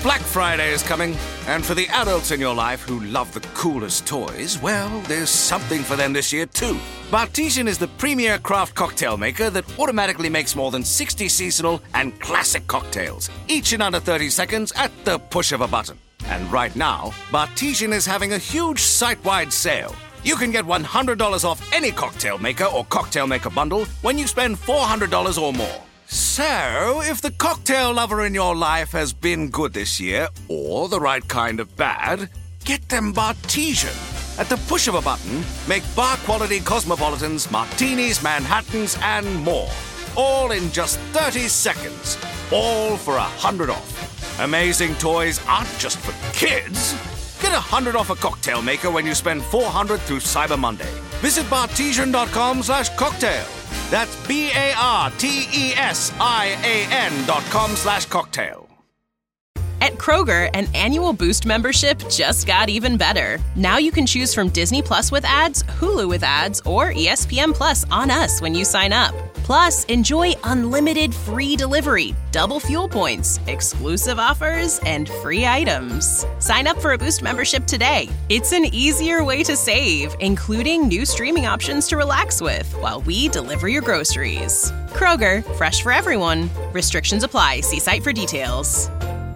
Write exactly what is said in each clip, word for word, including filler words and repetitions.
Black Friday is coming, and for the adults in your life who love the coolest toys, well, there's something for them this year too. Bartesian is the premier craft cocktail maker that automatically makes more than sixty seasonal and classic cocktails, each in under thirty seconds at the push of a button. And right now, Bartesian is having a huge site-wide sale. You can get one hundred dollars off any cocktail maker or cocktail maker bundle when you spend four hundred dollars or more. So, if the cocktail lover in your life has been good this year, or the right kind of bad, get them Bartesian. At the push of a button, make bar-quality cosmopolitans, martinis, Manhattans, and more. All in just thirty seconds. All for one hundred off. Amazing toys aren't just for kids. Get one hundred off a cocktail maker when you spend four hundred through Cyber Monday. Visit bartesian.com slash cocktail. That's B-A-R-T-E-S-I-A-N dot com slash cocktail. At Kroger, an annual Boost membership just got even better. Now you can choose from Disney Plus with ads, Hulu with ads, or E S P N Plus on us when you sign up. Plus, enjoy unlimited free delivery, double fuel points, exclusive offers, and free items. Sign up for a Boost membership today. It's an easier way to save, including new streaming options to relax with while we deliver your groceries. Kroger, fresh for everyone. Restrictions apply. See site for details.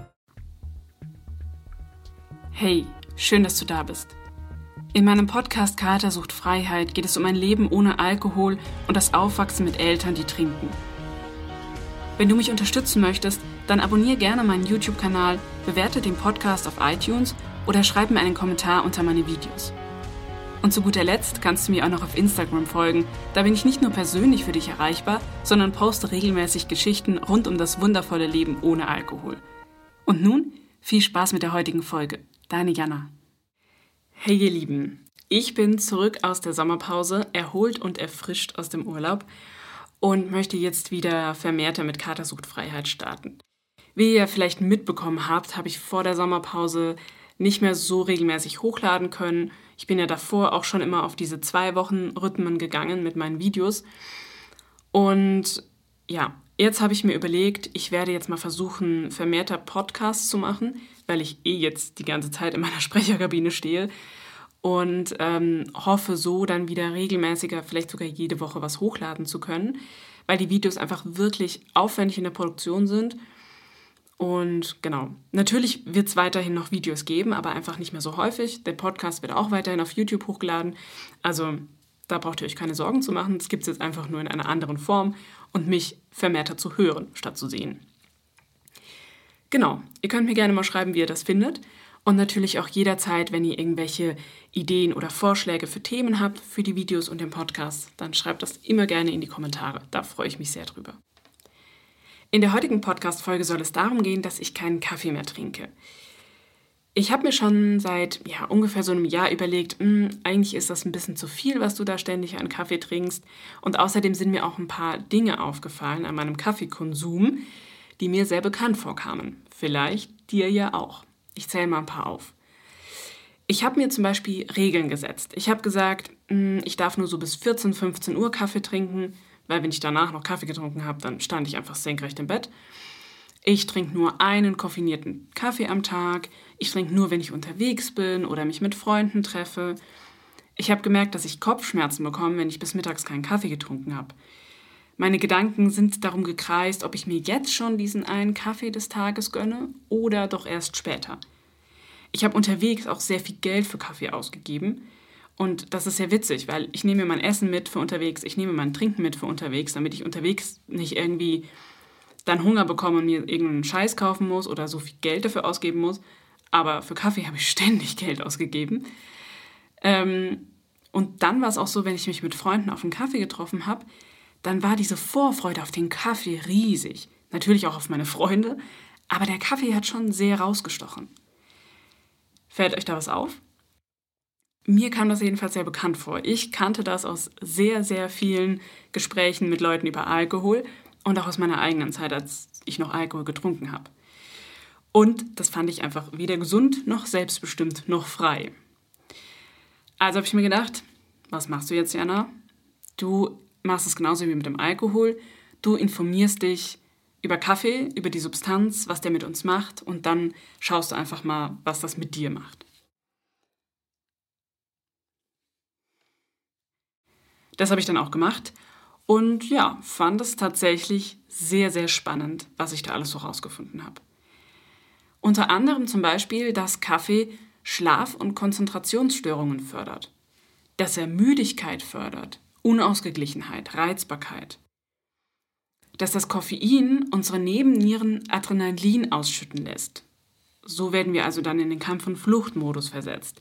Hey, schön, dass du da bist. In meinem Podcast Kater sucht Freiheit geht es um ein Leben ohne Alkohol und das Aufwachsen mit Eltern, die trinken. Wenn du mich unterstützen möchtest, dann abonniere gerne meinen YouTube-Kanal, bewerte den Podcast auf iTunes oder schreib mir einen Kommentar unter meine Videos. Und zu guter Letzt kannst du mir auch noch auf Instagram folgen, da bin ich nicht nur persönlich für dich erreichbar, sondern poste regelmäßig Geschichten rund um das wundervolle Leben ohne Alkohol. Und nun viel Spaß mit der heutigen Folge. Deine Jana. Hey ihr Lieben, ich bin zurück aus der Sommerpause, erholt und erfrischt aus dem Urlaub und möchte jetzt wieder vermehrter mit Kater sucht Freiheit starten. Wie ihr vielleicht mitbekommen habt, habe ich vor der Sommerpause nicht mehr so regelmäßig hochladen können. Ich bin ja davor auch schon immer auf diese zwei Wochen Rhythmen gegangen mit meinen Videos. Und ja, jetzt habe ich mir überlegt, ich werde jetzt mal versuchen, vermehrter Podcasts zu machen, weil ich eh jetzt die ganze Zeit in meiner Sprecherkabine stehe und ähm, hoffe so dann wieder regelmäßiger, vielleicht sogar jede Woche was hochladen zu können, weil die Videos einfach wirklich aufwendig in der Produktion sind. Und genau, natürlich wird es weiterhin noch Videos geben, aber einfach nicht mehr so häufig. Der Podcast wird auch weiterhin auf YouTube hochgeladen, also da braucht ihr euch keine Sorgen zu machen. Das gibt es jetzt einfach nur in einer anderen Form und mich vermehrter zu hören, statt zu sehen. Genau, ihr könnt mir gerne mal schreiben, wie ihr das findet. Und natürlich auch jederzeit, wenn ihr irgendwelche Ideen oder Vorschläge für Themen habt, für die Videos und den Podcast, dann schreibt das immer gerne in die Kommentare. Da freue ich mich sehr drüber. In der heutigen Podcast-Folge soll es darum gehen, dass ich keinen Kaffee mehr trinke. Ich habe mir schon seit ja, ungefähr so einem Jahr überlegt, mh, eigentlich ist das ein bisschen zu viel, was du da ständig an Kaffee trinkst. Und außerdem sind mir auch ein paar Dinge aufgefallen an meinem Kaffeekonsum, die mir sehr bekannt vorkamen. Vielleicht dir ja auch. Ich zähle mal ein paar auf. Ich habe mir zum Beispiel Regeln gesetzt. Ich habe gesagt, mh, ich darf nur so bis vierzehn, fünfzehn Uhr Kaffee trinken, weil wenn ich danach noch Kaffee getrunken habe, dann stand ich einfach senkrecht im Bett. Ich trinke nur einen koffinierten Kaffee am Tag. Ich trinke nur, wenn ich unterwegs bin oder mich mit Freunden treffe. Ich habe gemerkt, dass ich Kopfschmerzen bekomme, wenn ich bis mittags keinen Kaffee getrunken habe. Meine Gedanken sind darum gekreist, ob ich mir jetzt schon diesen einen Kaffee des Tages gönne oder doch erst später. Ich habe unterwegs auch sehr viel Geld für Kaffee ausgegeben. Und das ist sehr witzig, weil ich nehme mir mein Essen mit für unterwegs, ich nehme mein Trinken mit für unterwegs, damit ich unterwegs nicht irgendwie dann Hunger bekomme und mir irgendeinen Scheiß kaufen muss oder so viel Geld dafür ausgeben muss. Aber für Kaffee habe ich ständig Geld ausgegeben. Ähm, und dann war es auch so, wenn ich mich mit Freunden auf einen Kaffee getroffen habe, dann war diese Vorfreude auf den Kaffee riesig. Natürlich auch auf meine Freunde, aber der Kaffee hat schon sehr rausgestochen. Fällt euch da was auf? Mir kam das jedenfalls sehr bekannt vor. Ich kannte das aus sehr, sehr vielen Gesprächen mit Leuten über Alkohol und auch aus meiner eigenen Zeit, als ich noch Alkohol getrunken habe. Und das fand ich einfach weder gesund, noch selbstbestimmt, noch frei. Also habe ich mir gedacht, was machst du jetzt, Jana? Du machst es genauso wie mit dem Alkohol. Du informierst dich über Kaffee, über die Substanz, was der mit uns macht und dann schaust du einfach mal, was das mit dir macht. Das habe ich dann auch gemacht und ja, fand es tatsächlich sehr, sehr spannend, was ich da alles so rausgefunden habe. Unter anderem zum Beispiel, dass Kaffee Schlaf- und Konzentrationsstörungen fördert, dass er Müdigkeit fördert, Unausgeglichenheit, Reizbarkeit, dass das Koffein unsere Nebennieren Adrenalin ausschütten lässt. So werden wir also dann in den Kampf- und Fluchtmodus versetzt.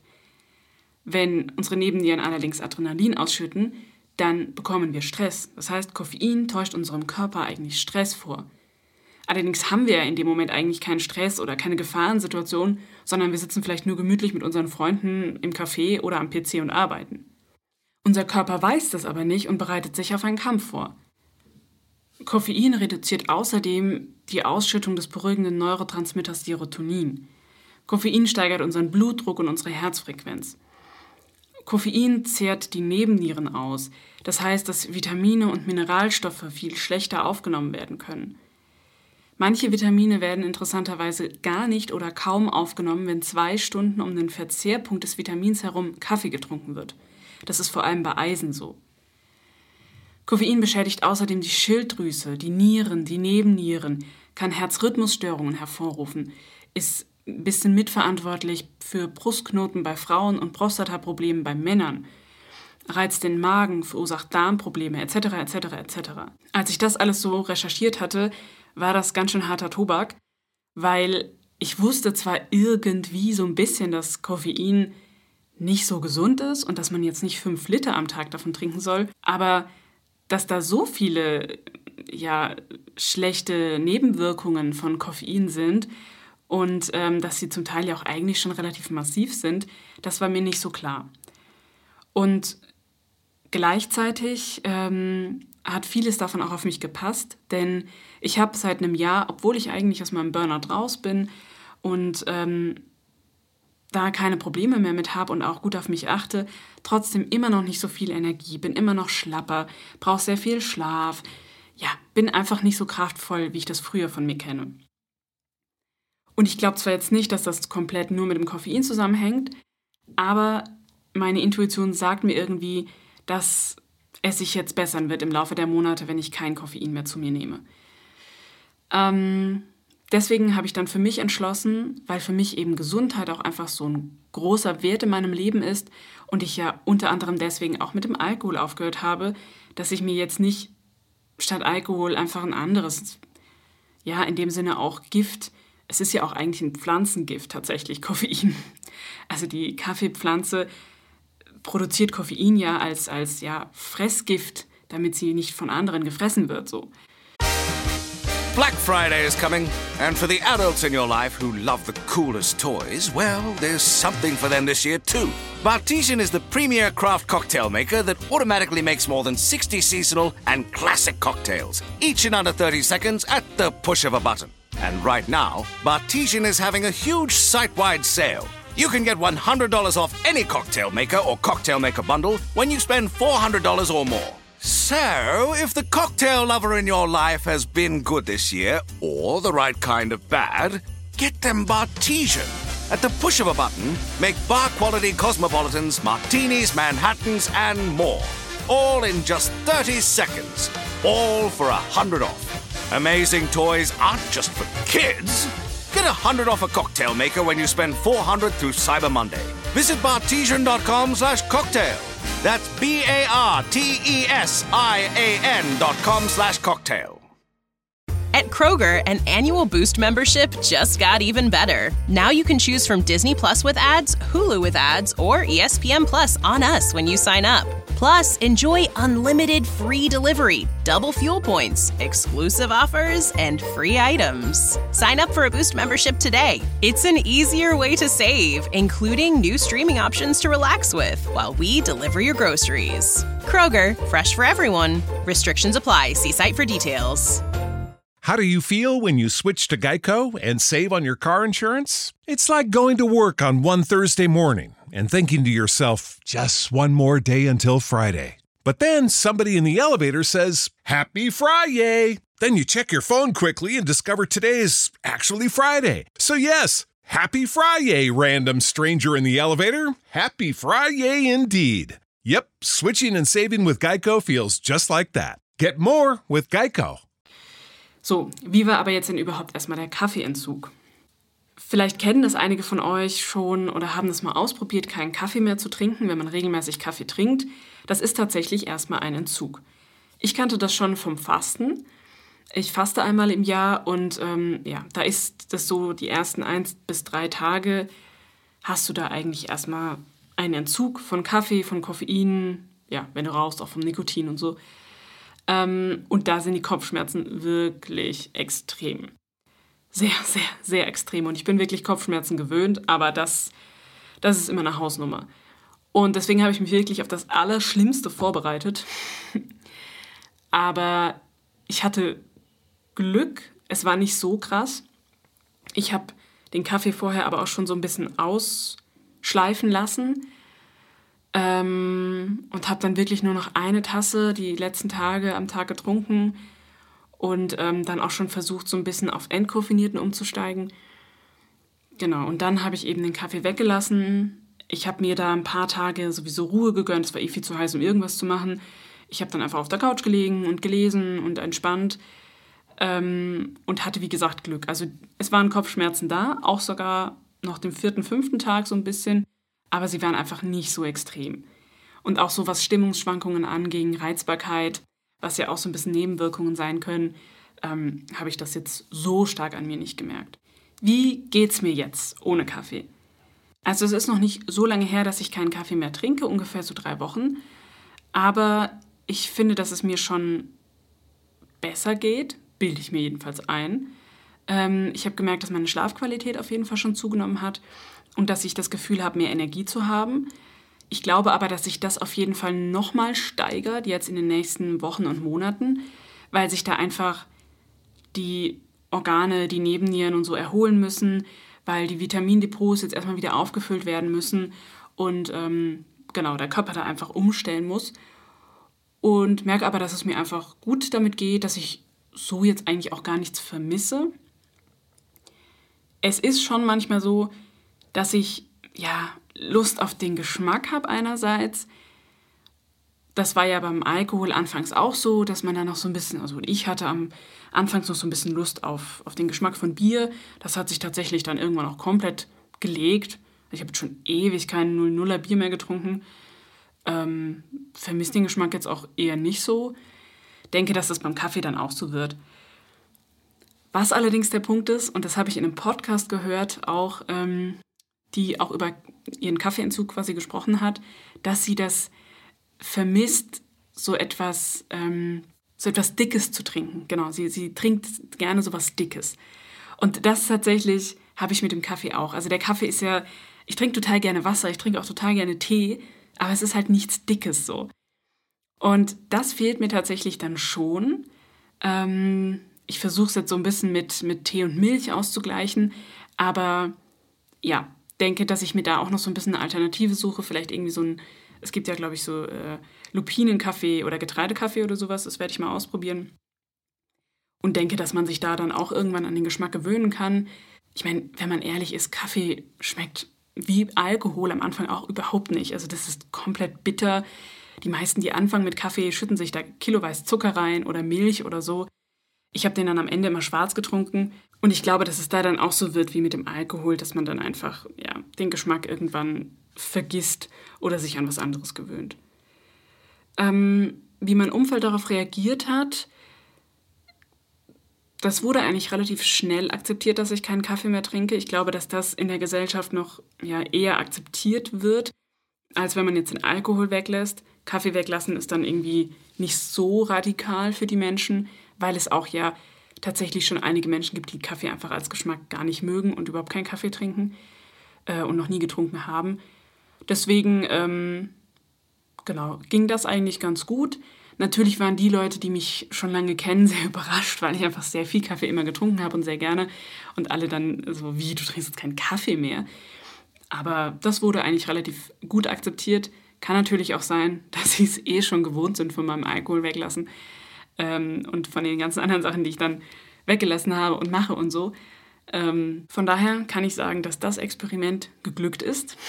Wenn unsere Nebennieren allerdings Adrenalin ausschütten, dann bekommen wir Stress. Das heißt, Koffein täuscht unserem Körper eigentlich Stress vor. Allerdings haben wir in dem Moment eigentlich keinen Stress oder keine Gefahrensituation, sondern wir sitzen vielleicht nur gemütlich mit unseren Freunden im Café oder am P C und arbeiten. Unser Körper weiß das aber nicht und bereitet sich auf einen Kampf vor. Koffein reduziert außerdem die Ausschüttung des beruhigenden Neurotransmitters Serotonin. Koffein steigert unseren Blutdruck und unsere Herzfrequenz. Koffein zehrt die Nebennieren aus. Das heißt, dass Vitamine und Mineralstoffe viel schlechter aufgenommen werden können. Manche Vitamine werden interessanterweise gar nicht oder kaum aufgenommen, wenn zwei Stunden um den Verzehrpunkt des Vitamins herum Kaffee getrunken wird. Das ist vor allem bei Eisen so. Koffein beschädigt außerdem die Schilddrüse, die Nieren, die Nebennieren, kann Herzrhythmusstörungen hervorrufen, ist ein bisschen mitverantwortlich für Brustknoten bei Frauen und Prostataprobleme bei Männern, reizt den Magen, verursacht Darmprobleme et cetera et cetera et cetera. Als ich das alles so recherchiert hatte, war das ganz schön harter Tobak, weil ich wusste zwar irgendwie so ein bisschen, dass Koffein nicht so gesund ist und dass man jetzt nicht fünf Liter am Tag davon trinken soll, aber dass da so viele ja, schlechte Nebenwirkungen von Koffein sind und ähm, dass sie zum Teil ja auch eigentlich schon relativ massiv sind, das war mir nicht so klar. Und gleichzeitig ähm, hat vieles davon auch auf mich gepasst, denn ich habe seit einem Jahr, obwohl ich eigentlich aus meinem Burnout raus bin und ähm, da keine Probleme mehr mit habe und auch gut auf mich achte, trotzdem immer noch nicht so viel Energie, bin immer noch schlapper, brauche sehr viel Schlaf, ja, bin einfach nicht so kraftvoll, wie ich das früher von mir kenne. Und ich glaube zwar jetzt nicht, dass das komplett nur mit dem Koffein zusammenhängt, aber meine Intuition sagt mir irgendwie, dass es sich jetzt bessern wird im Laufe der Monate, wenn ich kein Koffein mehr zu mir nehme. Ähm, deswegen habe ich dann für mich entschlossen, weil für mich eben Gesundheit auch einfach so ein großer Wert in meinem Leben ist und ich ja unter anderem deswegen auch mit dem Alkohol aufgehört habe, dass ich mir jetzt nicht statt Alkohol einfach ein anderes, ja, in dem Sinne auch Gift, es ist ja auch eigentlich ein Pflanzengift tatsächlich, Koffein. Also die Kaffeepflanze produziert Koffein ja als, als ja, Fressgift, damit sie nicht von anderen gefressen wird, so. Black Friday is coming, and for the adults in your life who love the coolest toys, well, there's something for them this year too. Bartesian is the premier craft cocktail maker that automatically makes more than sixty seasonal and classic cocktails, each in under thirty seconds at the push of a button. And right now, Bartesian is having a huge site-wide sale. You can get one hundred dollars off any cocktail maker or cocktail maker bundle when you spend four hundred dollars or more. So, if the cocktail lover in your life has been good this year, or the right kind of bad, get them Bartesian. At the push of a button, make bar-quality cosmopolitans, martinis, Manhattans, and more. All in just thirty seconds. All for one hundred off. Amazing toys aren't just for kids. Get one hundred off a cocktail maker when you spend four hundred through Cyber Monday. Visit bartesian.com slash cocktail. That's B-A-R-T-E-S-I-A-N dot com slash cocktail. At Kroger, an annual Boost membership just got even better. Now you can choose from Disney Plus with ads, Hulu with ads, or E S P N Plus on us when you sign up. Plus, enjoy unlimited free delivery, double fuel points, exclusive offers, and free items. Sign up for a Boost membership today. It's an easier way to save, including new streaming options to relax with while we deliver your groceries. Kroger, fresh for everyone. Restrictions apply. See site for details. How do you feel when you switch to Geico and save on your car insurance? It's like going to work on one Thursday morning and thinking to yourself, just one more day until Friday. But then somebody in the elevator says, Happy Friday! Then you check your phone quickly and discover today's actually Friday. So yes, happy Friday, random stranger in the elevator. Happy Friday indeed. Yep, switching and saving with Geico feels just like that. Get more with Geico. So, wie war aber jetzt denn überhaupt erstmal der Kaffeeentzug? Vielleicht kennen das einige von euch schon oder haben das mal ausprobiert, keinen Kaffee mehr zu trinken, wenn man regelmäßig Kaffee trinkt. Das ist tatsächlich erstmal ein Entzug. Ich kannte das schon vom Fasten. Ich faste einmal im Jahr und ähm, ja, da ist das so, die ersten eins bis drei Tage hast du da eigentlich erstmal einen Entzug von Kaffee, von Koffein, ja, wenn du rauchst, auch vom Nikotin und so. Ähm, und da sind die Kopfschmerzen wirklich extrem. Sehr, sehr, sehr extrem. Und ich bin wirklich Kopfschmerzen gewöhnt, aber das, das ist immer eine Hausnummer. Und deswegen habe ich mich wirklich auf das Allerschlimmste vorbereitet. Aber ich hatte Glück, es war nicht so krass. Ich habe den Kaffee vorher aber auch schon so ein bisschen ausschleifen lassen ähm, und habe dann wirklich nur noch eine Tasse die letzten Tage am Tag getrunken und ähm, dann auch schon versucht, so ein bisschen auf entkoffinierten umzusteigen. Genau, und dann habe ich eben den Kaffee weggelassen. Ich habe mir da ein paar Tage sowieso Ruhe gegönnt. Es war eh viel zu heiß, um irgendwas zu machen. Ich habe dann einfach auf der Couch gelegen und gelesen und entspannt ähm, und hatte, wie gesagt, Glück. Also es waren Kopfschmerzen da, auch sogar noch den vierten, fünften Tag so ein bisschen, aber sie waren einfach nicht so extrem. Und auch so, was Stimmungsschwankungen anging, Reizbarkeit, was ja auch so ein bisschen Nebenwirkungen sein können, ähm, habe ich das jetzt so stark an mir nicht gemerkt. Wie geht's mir jetzt ohne Kaffee? Also es ist noch nicht so lange her, dass ich keinen Kaffee mehr trinke, ungefähr so drei Wochen. Aber ich finde, dass es mir schon besser geht, bilde ich mir jedenfalls ein. Ähm, ich habe gemerkt, dass meine Schlafqualität auf jeden Fall schon zugenommen hat und dass ich das Gefühl habe, mehr Energie zu haben. Ich glaube aber, dass sich das auf jeden Fall nochmal steigert, jetzt in den nächsten Wochen und Monaten, weil sich da einfach die Organe, die Nebennieren und so erholen müssen, weil die Vitamindepots jetzt erstmal wieder aufgefüllt werden müssen und ähm, genau, der Körper da einfach umstellen muss. Und merke aber, dass es mir einfach gut damit geht, dass ich so jetzt eigentlich auch gar nichts vermisse. Es ist schon manchmal so, dass ich ja Lust auf den Geschmack habe einerseits. Das war ja beim Alkohol anfangs auch so, dass man da noch so ein bisschen, also ich hatte am Anfangs noch so ein bisschen Lust auf, auf den Geschmack von Bier. Das hat sich tatsächlich dann irgendwann auch komplett gelegt. Ich habe jetzt schon ewig kein null nuller Bier mehr getrunken. Ähm, vermisse den Geschmack jetzt auch eher nicht so. Denke, dass das beim Kaffee dann auch so wird. Was allerdings der Punkt ist, und das habe ich in einem Podcast gehört, auch ähm, die auch über ihren Kaffeeentzug quasi gesprochen hat, dass sie das vermisst, so etwas, ähm, so etwas Dickes zu trinken. Genau, sie, sie trinkt gerne so was Dickes. Und das tatsächlich habe ich mit dem Kaffee auch. Also der Kaffee ist ja, ich trinke total gerne Wasser, ich trinke auch total gerne Tee, aber es ist halt nichts Dickes so. Und das fehlt mir tatsächlich dann schon. Ähm, ich versuche es jetzt so ein bisschen mit, mit Tee und Milch auszugleichen, aber ja, denke, dass ich mir da auch noch so ein bisschen eine Alternative suche, vielleicht irgendwie so ein, es gibt ja, glaube ich, so äh, Lupinenkaffee oder Getreidekaffee oder sowas, das werde ich mal ausprobieren. Und denke, dass man sich da dann auch irgendwann an den Geschmack gewöhnen kann. Ich meine, wenn man ehrlich ist, Kaffee schmeckt wie Alkohol am Anfang auch überhaupt nicht. Also das ist komplett bitter. Die meisten, die anfangen mit Kaffee, schütten sich da kiloweise Zucker rein oder Milch oder so. Ich habe den dann am Ende immer schwarz getrunken. Und ich glaube, dass es da dann auch so wird wie mit dem Alkohol, dass man dann einfach ja, den Geschmack irgendwann vergisst oder sich an was anderes gewöhnt. Ähm, wie mein Umfeld darauf reagiert hat, das wurde eigentlich relativ schnell akzeptiert, dass ich keinen Kaffee mehr trinke. Ich glaube, dass das in der Gesellschaft noch ja, eher akzeptiert wird, als wenn man jetzt den Alkohol weglässt. Kaffee weglassen ist dann irgendwie nicht so radikal für die Menschen, weil es auch ja tatsächlich schon einige Menschen gibt, die Kaffee einfach als Geschmack gar nicht mögen und überhaupt keinen Kaffee trinken äh, und noch nie getrunken haben. Deswegen, ähm, genau, ging das eigentlich ganz gut. Natürlich waren die Leute, die mich schon lange kennen, sehr überrascht, weil ich einfach sehr viel Kaffee immer getrunken habe und sehr gerne. Und alle dann so, wie, du trinkst jetzt keinen Kaffee mehr? Aber das wurde eigentlich relativ gut akzeptiert. Kann natürlich auch sein, dass sie es eh schon gewohnt sind von meinem Alkohol weglassen. ähm, und von den ganzen anderen Sachen, die ich dann weggelassen habe und mache und so. Ähm, von daher kann ich sagen, dass das Experiment geglückt ist.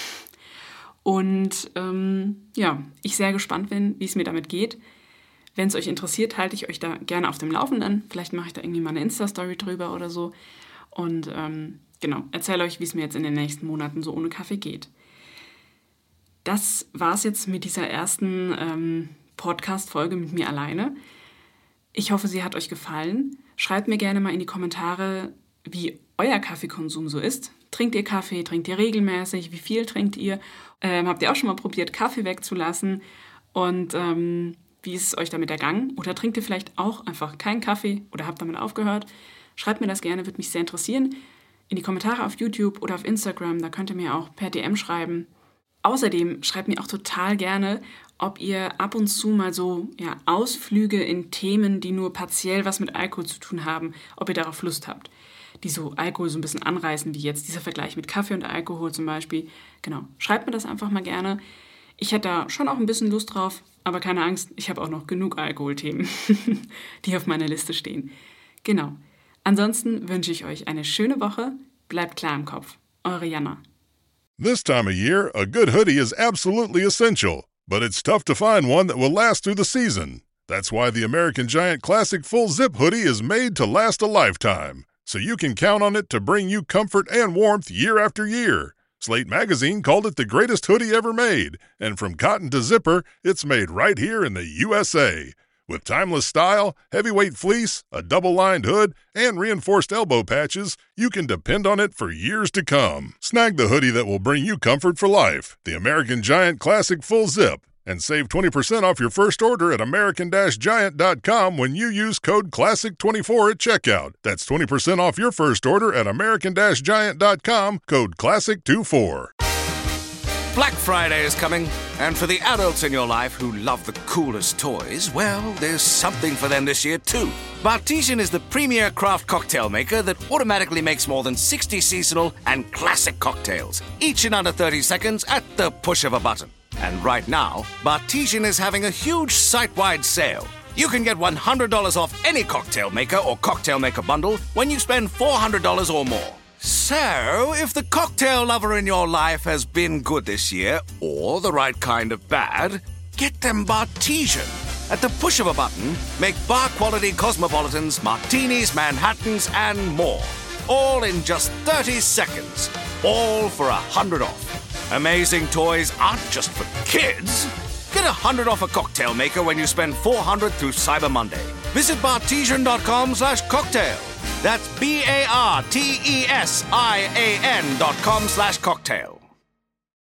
Und ähm, ja, ich sehr gespannt bin, wie es mir damit geht. Wenn es euch interessiert, halte ich euch da gerne auf dem Laufenden. Vielleicht mache ich da irgendwie mal eine Insta-Story drüber oder so. Und ähm, genau, erzähle euch, wie es mir jetzt in den nächsten Monaten so ohne Kaffee geht. Das war's jetzt mit dieser ersten ähm, Podcast-Folge mit mir alleine. Ich hoffe, sie hat euch gefallen. Schreibt mir gerne mal in die Kommentare, wie euer Kaffeekonsum so ist. Trinkt ihr Kaffee? Trinkt ihr regelmäßig? Wie viel trinkt ihr? Ähm, habt ihr auch schon mal probiert, Kaffee wegzulassen? Und ähm, wie ist es euch damit ergangen? Oder trinkt ihr vielleicht auch einfach keinen Kaffee oder habt damit aufgehört? Schreibt mir das gerne, würde mich sehr interessieren. In die Kommentare auf YouTube oder auf Instagram, da könnt ihr mir auch per D M schreiben. Außerdem schreibt mir auch total gerne, ob ihr ab und zu mal so ja, Ausflüge in Themen, die nur partiell was mit Alkohol zu tun haben, ob ihr darauf Lust habt. Die so Alkohol so ein bisschen anreißen, wie jetzt dieser Vergleich mit Kaffee und Alkohol zum Beispiel. Genau, schreibt mir das einfach mal gerne. Ich hätte da schon auch ein bisschen Lust drauf, aber keine Angst, ich habe auch noch genug Alkoholthemen, die auf meiner Liste stehen. Genau. Ansonsten wünsche ich euch eine schöne Woche. Bleibt klar im Kopf. Eure Jana. This time of year, a good hoodie is absolutely essential, but it's tough to find one that will last through the season. That's why the American Giant Classic Full Zip Hoodie is made to last a lifetime, so you can count on it to bring you comfort and warmth year after year. Slate Magazine called it the greatest hoodie ever made, and from cotton to zipper, it's made right here in the U S A. With timeless style, heavyweight fleece, a double-lined hood, and reinforced elbow patches, you can depend on it for years to come. Snag the hoodie that will bring you comfort for life, the American Giant Classic Full Zip, and save twenty percent off your first order at American Giant dot com when you use code classic twenty-four at checkout. That's twenty percent off your first order at American Giant dot com, code classic twenty-four. Black Friday is coming, and for the adults in your life who love the coolest toys, well, there's something for them this year too. Bartesian is the premier craft cocktail maker that automatically makes more than sixty seasonal and classic cocktails, each in under thirty seconds at the push of a button. And right now, Bartesian is having a huge site-wide sale. You can get one hundred dollars off any cocktail maker or cocktail maker bundle when you spend four hundred dollars or more. So, if the cocktail lover in your life has been good this year, or the right kind of bad, get them Bartesian. At the push of a button, make bar-quality cosmopolitans, martinis, Manhattans, and more. All in just thirty seconds. All for one hundred off. Amazing toys aren't just for kids. Get one hundred off a cocktail maker when you spend four hundred through Cyber Monday. Visit Bartesian dot com slash cocktail. That's B A R T E S I A N dot com slash cocktail.